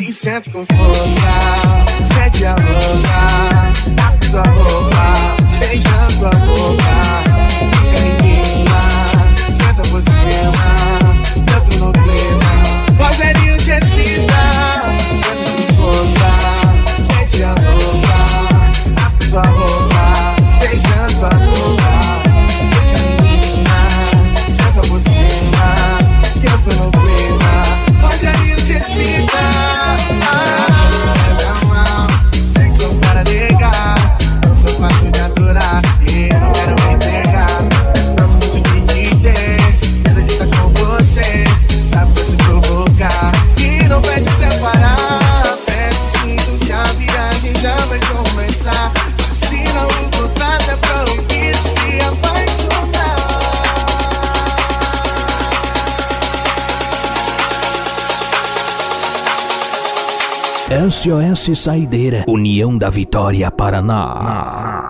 e sente com força. Mete a boca, rasga tua roupa, beijando tua boca. Fica menina, senta por cima, tanto no clima. Rogerinho te excita, senta com força. Mete a boca, rasga tua roupa, beijando tua boca. Fica menina, senta por cima, tanto no clima. Rogerinho te excita. Sei que sou um cara legal, não sou fácil de aturar e não quero me entregar. Gosto muito de te ter, quero de estar com você. Sabe que se provocar e não vai te preparar. Pede o cinto que a viagem já vai começar. Assina o contrato, é proibido se apaixonar. SOS Saideira, União da Vitória, Paraná.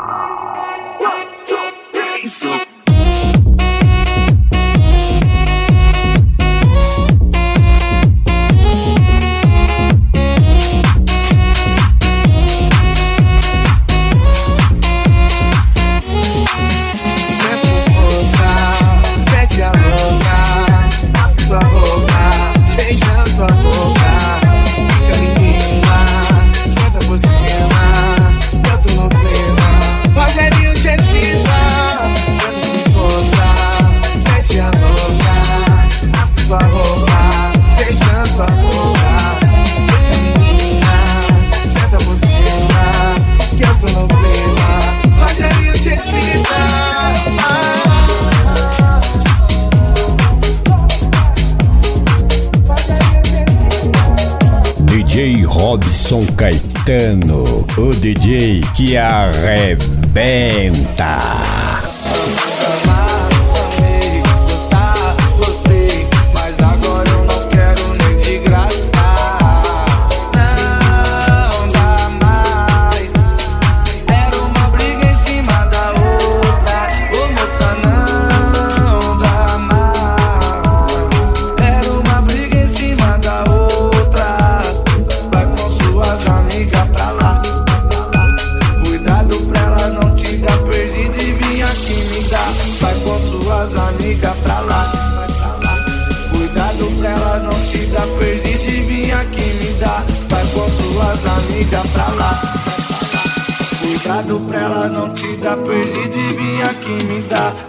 Isso. DJ Robson Caetano, o DJ que arrebenta. Cuidado pra ela não te dar perdido e vir aqui me dar.